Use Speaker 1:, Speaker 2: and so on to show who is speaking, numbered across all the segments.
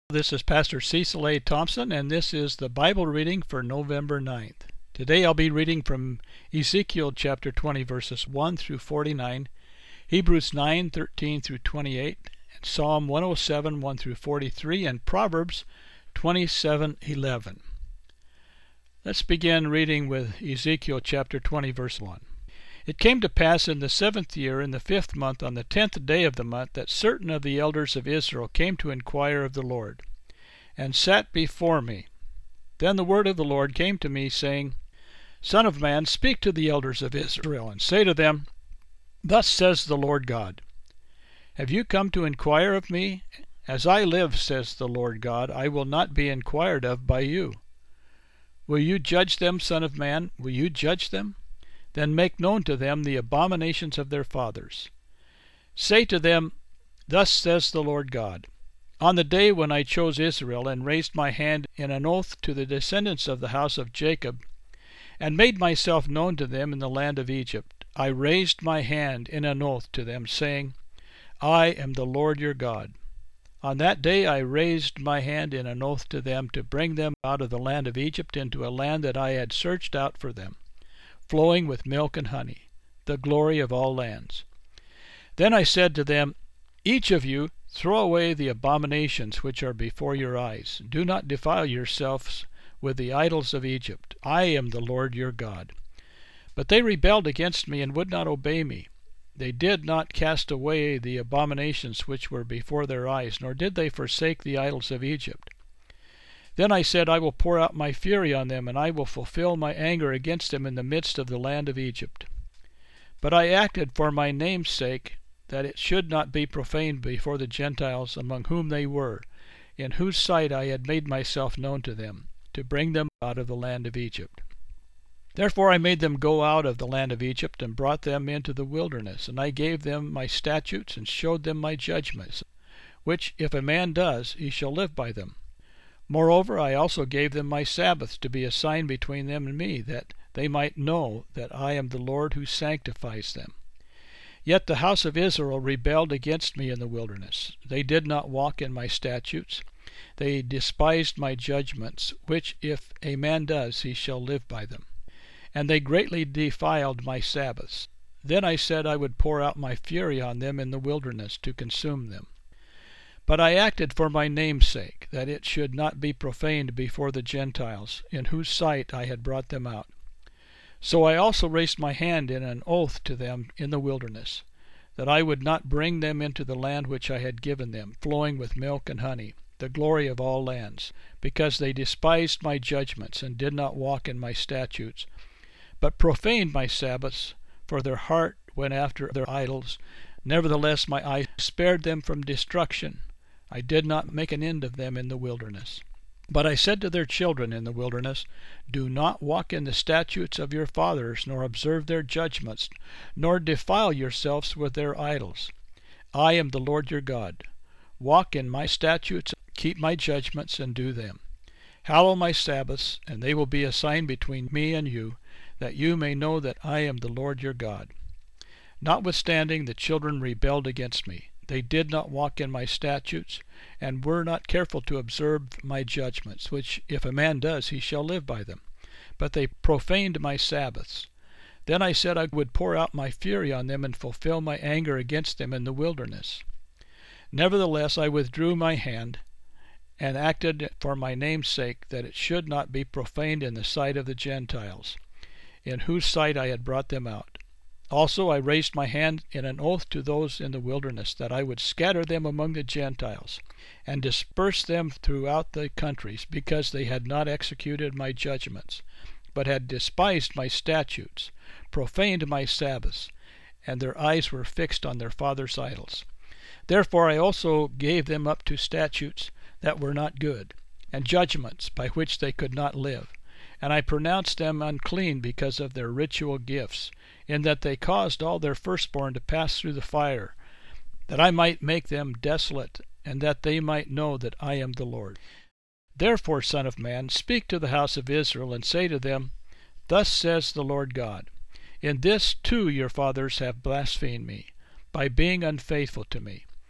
Speaker 1: This is Pastor Cecil A. Thompson, and this is the Bible reading for November 9th. Today I'll be reading from Ezekiel chapter 20, verses 1 through 49, Hebrews 9, 13 through 28, and Psalm 107, 1 through 43, and Proverbs 27, 11. Let's begin reading with Ezekiel chapter 20, verse 1. It came to pass in the 7th year, in the 5th month, on the 10th day of the month, that certain of the elders of Israel came to inquire of the Lord, and sat before me. Then the word of the Lord came to me, saying, Son of man, speak to the elders of Israel, and say to them, Thus says the Lord God, Have you come to inquire of me? As I live, says the Lord God, I will not be inquired of by you. Will you judge them, Son of man? Will you judge them? Then make known to them the abominations of their fathers. Say to them, Thus says the Lord God, On the day when I chose Israel, and raised my hand in an oath to the descendants of the house of Jacob, and made myself known to them in the land of Egypt, I raised my hand in an oath to them, saying, I am the Lord your God. On that day I raised my hand in an oath to them to bring them out of the land of Egypt into a land that I had searched out for them, flowing with milk and honey, the glory of all lands. Then I said to them, Each of you throw away the abominations which are before your eyes. Do not defile yourselves with the idols of Egypt. I am the Lord your God. But they rebelled against me and would not obey me. They did not cast away the abominations which were before their eyes, nor did they forsake the idols of Egypt. Then I said, I will pour out my fury on them, and I will fulfill my anger against them in the midst of the land of Egypt. But I acted for my name's sake, that it should not be profaned before the Gentiles among whom they were, in whose sight I had made myself known to them, to bring them out of the land of Egypt. Therefore I made them go out of the land of Egypt, and brought them into the wilderness, and I gave them my statutes, and showed them my judgments, which if a man does, he shall live by them. Moreover, I also gave them my Sabbaths to be a sign between them and me, that they might know that I am the Lord who sanctifies them. Yet the house of Israel rebelled against me in the wilderness. They did not walk in my statutes. They despised my judgments, which if a man does, he shall live by them. And they greatly defiled my Sabbaths. Then I said I would pour out my fury on them in the wilderness to consume them. But I acted for my name's sake, that it should not be profaned before the Gentiles, in whose sight I had brought them out. So I also raised my hand in an oath to them in the wilderness, that I would not bring them into the land which I had given them, flowing with milk and honey, the glory of all lands, because they despised my judgments, and did not walk in my statutes, but profaned my Sabbaths, for their heart went after their idols. Nevertheless my eye spared them from destruction. I did not make an end of them in the wilderness. But I said to their children in the wilderness, Do not walk in the statutes of your fathers, nor observe their judgments, nor defile yourselves with their idols. I am the Lord your God. Walk in my statutes, keep my judgments, and do them. Hallow my Sabbaths, and they will be a sign between me and you, that you may know that I am the Lord your God. Notwithstanding, the children rebelled against me. They did not walk in my statutes, and were not careful to observe my judgments, which if a man does, he shall live by them. But they profaned my Sabbaths. Then I said I would pour out my fury on them, and fulfill my anger against them in the wilderness. Nevertheless I withdrew my hand, and acted for my name's sake, that it should not be profaned in the sight of the Gentiles, in whose sight I had brought them out. Also I raised my hand in an oath to those in the wilderness, that I would scatter them among the Gentiles, and disperse them throughout the countries, because they had not executed my judgments, but had despised my statutes, profaned my Sabbaths, and their eyes were fixed on their fathers' idols. Therefore I also gave them up to statutes that were not good, and judgments by which they could not live. And I pronounced them unclean because of their ritual gifts, in that they caused all their firstborn to pass through the fire, that I might make them desolate, and that they might know that I am the Lord. Therefore, Son of man, speak to the house of Israel, and say to them, Thus says the Lord God, In this too your fathers have blasphemed me, by being unfaithful to me.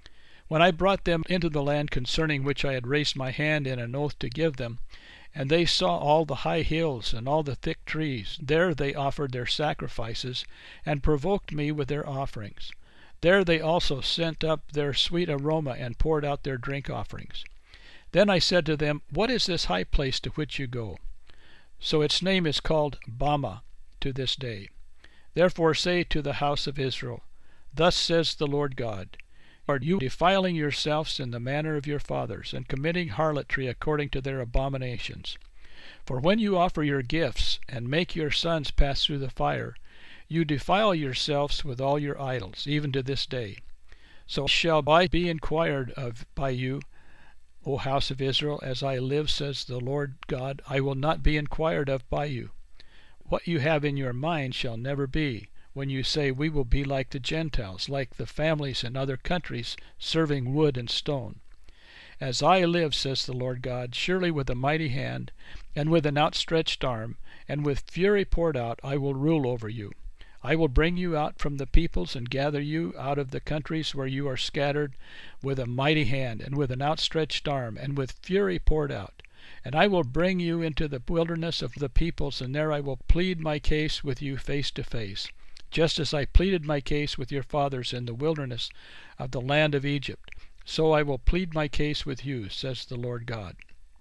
Speaker 1: When I brought them into the land concerning which I had raised my hand in an oath to give them, and they saw all the high hills and all the thick trees, there they offered their sacrifices, and provoked me with their offerings. There they also sent up their sweet aroma, and poured out their drink offerings. Then I said to them, What is this high place to which you go? So its name is called Bamah to this day. Therefore say to the house of Israel, Thus says the Lord God, Are you defiling yourselves in the manner of your fathers, and committing harlotry according to their abominations? For when you offer your gifts, and make your sons pass through the fire, you defile yourselves with all your idols, even to this day. So shall I be inquired of by you, O house of Israel, as I live, says the Lord God, I will not be inquired of by you. What you have in your mind shall never be, when you say, We will be like the Gentiles, like the families in other countries, serving wood and stone. As I live, says the Lord God, surely with a mighty hand, and with an outstretched arm, and with fury poured out, I will rule over you. I will bring you out from the peoples, and gather you out of the countries where you are scattered, with a mighty hand, and with an outstretched arm, and with fury poured out. And I will bring you into the wilderness of the peoples, and there I will plead my case with you face to face, just as I pleaded my case with your fathers in the wilderness of the land of Egypt. So I will plead my case with you, says the Lord God.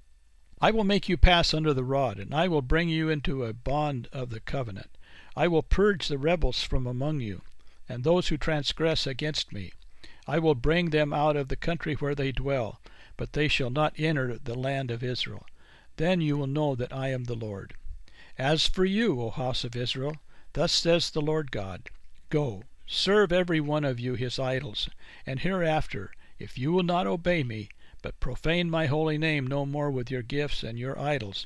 Speaker 1: I will make you pass under the rod, and I will bring you into a bond of the covenant. I will purge the rebels from among you, and those who transgress against me. I will bring them out of the country where they dwell, but they shall not enter the land of Israel. Then you will know that I am the Lord. As for you, O house of Israel, thus says the Lord God, Go, serve every one of you his idols, and hereafter, if you will not obey me, but profane my holy name no more with your gifts and your idols,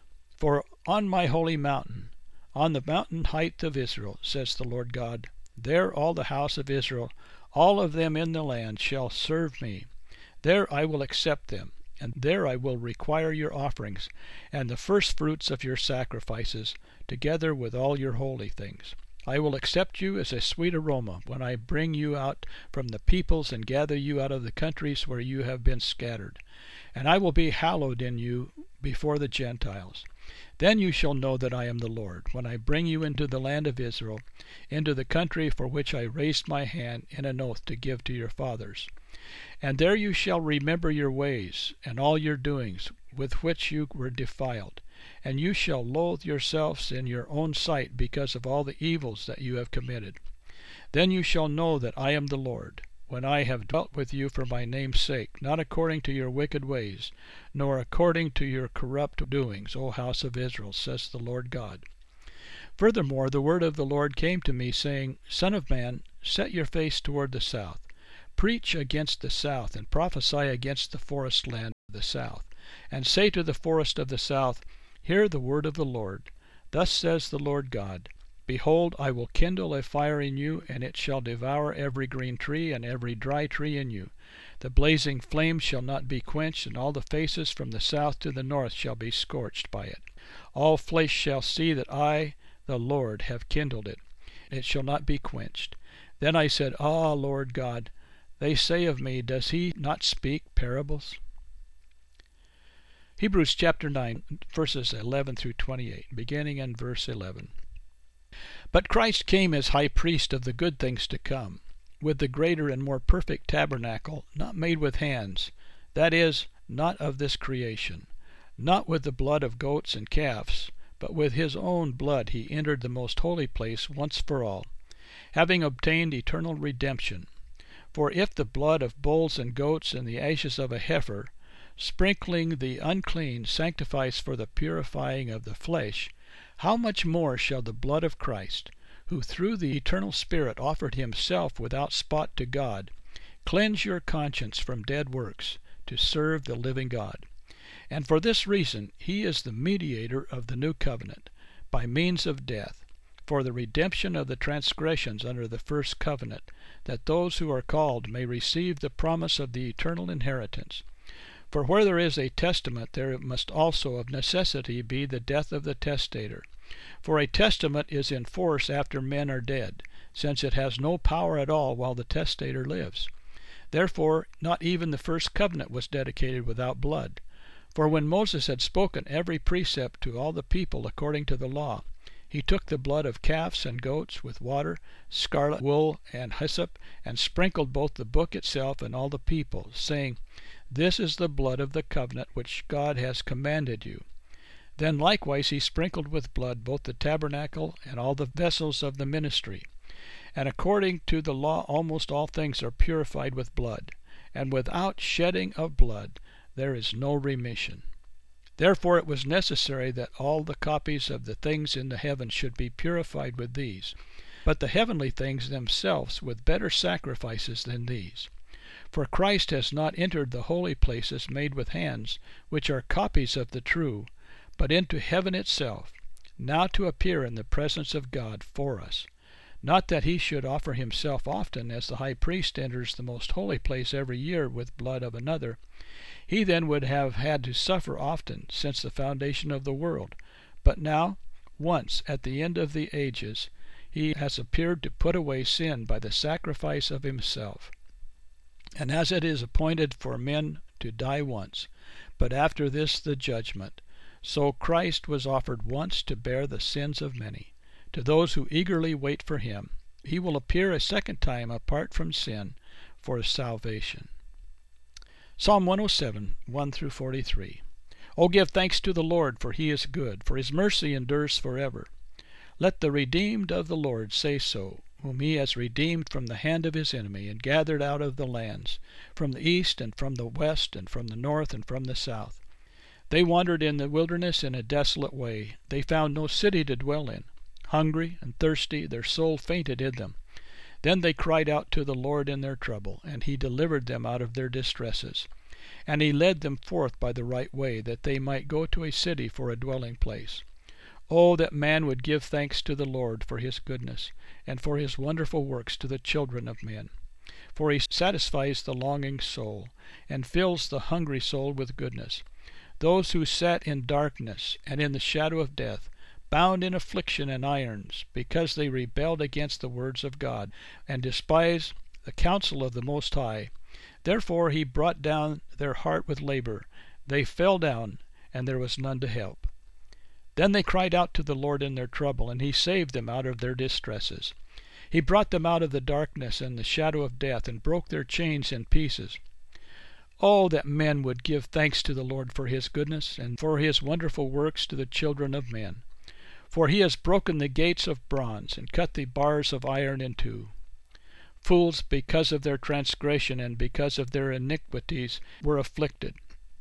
Speaker 1: for on my holy mountain, on the mountain height of Israel, says the Lord God, there all the house of Israel, all of them in the land, shall serve me. There I will accept them, and there I will require your offerings, and the firstfruits of your sacrifices, together with all your holy things. I will accept you as a sweet aroma when I bring you out from the peoples and gather you out of the countries where you have been scattered. And I will be hallowed in you before the Gentiles. Then you shall know that I am the Lord, when I bring you into the land of Israel, into the country for which I raised my hand in an oath to give to your fathers. And there you shall remember your ways, and all your doings, with which you were defiled. And you shall loathe yourselves in your own sight because of all the evils that you have committed. Then you shall know that I am the Lord, when I have dwelt with you for my name's sake, not according to your wicked ways, nor according to your corrupt doings, O house of Israel, says the Lord God. Furthermore, the word of the Lord came to me, saying, Son of man, set your face toward the south. Preach against the south, and prophesy against the forest land of the south. And say to the forest of the south, Hear the word of the Lord. Thus says the Lord God, Behold, I will kindle a fire in you, and it shall devour every green tree and every dry tree in you. The blazing flame shall not be quenched, and all the faces from the south to the north shall be scorched by it. All flesh shall see that I, the Lord, have kindled it. It shall not be quenched. Then I said, Ah, Lord God, they say of me, Does he not speak parables? Hebrews chapter 9, verses 11 through 28, beginning in verse 11. But Christ came as high priest of the good things to come, with the greater and more perfect tabernacle, not made with hands, that is, not of this creation, not with the blood of goats and calves, but with his own blood he entered the most holy place once for all, having obtained eternal redemption. For if the blood of bulls and goats and the ashes of a heifer, sprinkling the unclean, sanctifies for the purifying of the flesh, how much more shall the blood of Christ, who through the eternal Spirit offered himself without spot to God, cleanse your conscience from dead works, to serve the living God? And for this reason he is the mediator of the new covenant, by means of death, for the redemption of the transgressions under the first covenant, that those who are called may receive the promise of the eternal inheritance. For where there is a testament, there must also of necessity be the death of the testator. For a testament is in force after men are dead, since it has no power at all while the testator lives. Therefore not even the first covenant was dedicated without blood. For when Moses had spoken every precept to all the people according to the law, he took the blood of calves and goats with water, scarlet wool, and hyssop, and sprinkled both the book itself and all the people, saying, This is the blood of the covenant which God has commanded you. Then likewise he sprinkled with blood both the tabernacle and all the vessels of the ministry. And according to the law almost all things are purified with blood, and without shedding of blood there is no remission. Therefore it was necessary that all the copies of the things in the heavens should be purified with these, but the heavenly things themselves with better sacrifices than these. For Christ has not entered the holy places made with hands, which are copies of the true, but into heaven itself, now to appear in the presence of God for us. Not that he should offer himself often, as the high priest enters the most holy place every year with blood of another. He then would have had to suffer often since the foundation of the world. But now, once at the end of the ages, he has appeared to put away sin by the sacrifice of himself. And as it is appointed for men to die once, but after this the judgment, so Christ was offered once to bear the sins of many. To those who eagerly wait for him, he will appear a second time apart from sin for salvation. Psalm 107, 1-43. O give thanks to the Lord, for he is good, for his mercy endures forever. Let the redeemed of the Lord say so, whom he has redeemed from the hand of his enemy, and gathered out of the lands, from the east and from the west, and from the north and from the south. They wandered in the wilderness in a desolate way. They found no city to dwell in. Hungry and thirsty, their soul fainted in them. Then they cried out to the Lord in their trouble, and he delivered them out of their distresses. And he led them forth by the right way, that they might go to a city for a dwelling place. Oh, that man would give thanks to the Lord for his goodness, and for his wonderful works to the children of men. For he satisfies the longing soul, and fills the hungry soul with goodness. Those who sat in darkness and in the shadow of death, bound in affliction and irons, because they rebelled against the words of God, and despised the counsel of the Most High. Therefore he brought down their heart with labor. They fell down, and there was none to help. Then they cried out to the Lord in their trouble, and he saved them out of their distresses. He brought them out of the darkness and the shadow of death, and broke their chains in pieces. Oh, that men would give thanks to the Lord for his goodness, and for his wonderful works to the children of men. For he has broken the gates of bronze, and cut the bars of iron in two. Fools, because of their transgression and because of their iniquities, were afflicted.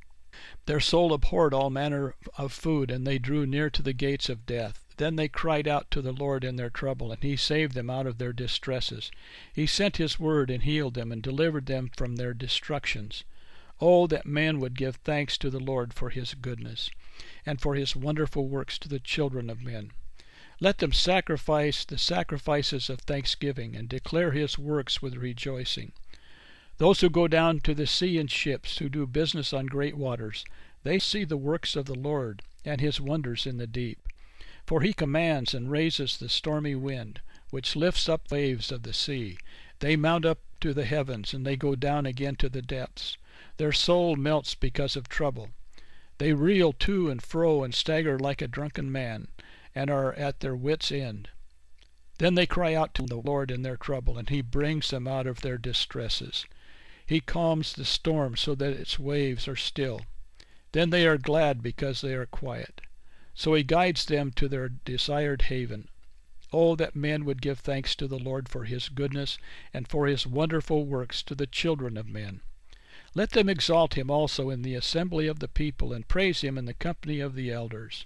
Speaker 1: Their soul abhorred all manner of food, and they drew near to the gates of death. Then they cried out to the Lord in their trouble, and he saved them out of their distresses. He sent his word and healed them, and delivered them from their destructions. Oh, that men would give thanks to the Lord for his goodness, and for his wonderful works to the children of men. Let them sacrifice the sacrifices of thanksgiving, and declare his works with rejoicing. Those who go down to the sea in ships, who do business on great waters, they see the works of the Lord, and his wonders in the deep. For he commands and raises the stormy wind, which lifts up waves of the sea. They mount up to the heavens, and they go down again to the depths. Their soul melts because of trouble. They reel to and fro and stagger like a drunken man, and are at their wits' end. Then they cry out to the Lord in their trouble, and he brings them out of their distresses. He calms the storm so that its waves are still. Then they are glad because they are quiet. So he guides them to their desired haven. Oh, that men would give thanks to the Lord for his goodness, and for his wonderful works to the children of men. Let them exalt him also in the assembly of the people, and praise him in the company of the elders.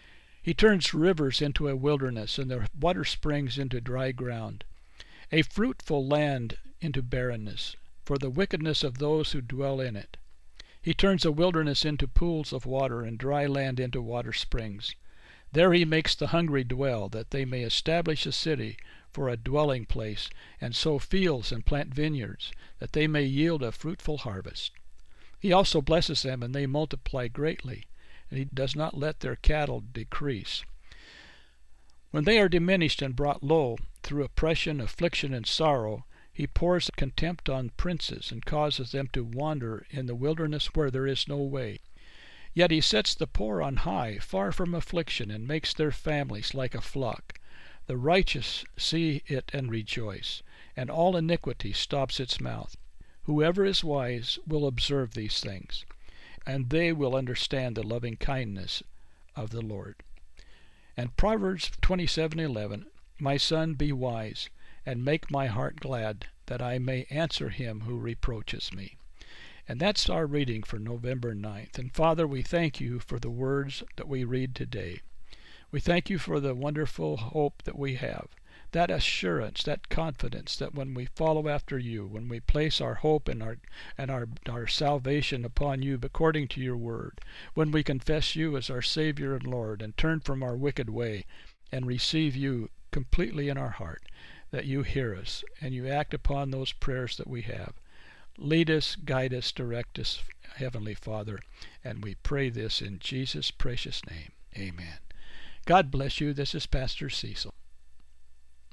Speaker 1: He turns rivers into a wilderness, and the water springs into dry ground, a fruitful land into barrenness, for the wickedness of those who dwell in it. He turns a wilderness into pools of water, and dry land into water springs. There he makes the hungry dwell, that they may establish a city for a dwelling place, and sow fields and plant vineyards, that they may yield a fruitful harvest. He also blesses them, and they multiply greatly, and he does not let their cattle decrease. When they are diminished and brought low through oppression, affliction, and sorrow, He pours contempt on princes and causes them to wander in the wilderness where there is no way. Yet he sets the poor on high, far from affliction, and makes their families like a flock. The righteous see it and rejoice, and all iniquity stops its mouth. Whoever is wise will observe these things, and they will understand the loving kindness of the Lord. And Proverbs 27:11, My son, be wise, and make my heart glad, that I may answer him who reproaches me. And that's our reading for November 9th. And Father, we thank you for the words that we read today. We thank you for the wonderful hope that we have, that assurance, that confidence that when we follow after you, when we place our hope and our salvation upon you according to your word, when we confess you as our Savior and Lord and turn from our wicked way and receive you completely in our heart, that you hear us and you act upon those prayers that we have. Lead us, guide us, direct us, Heavenly Father, and we pray this in Jesus' precious name. Amen. God bless you. This is Pastor Cecil.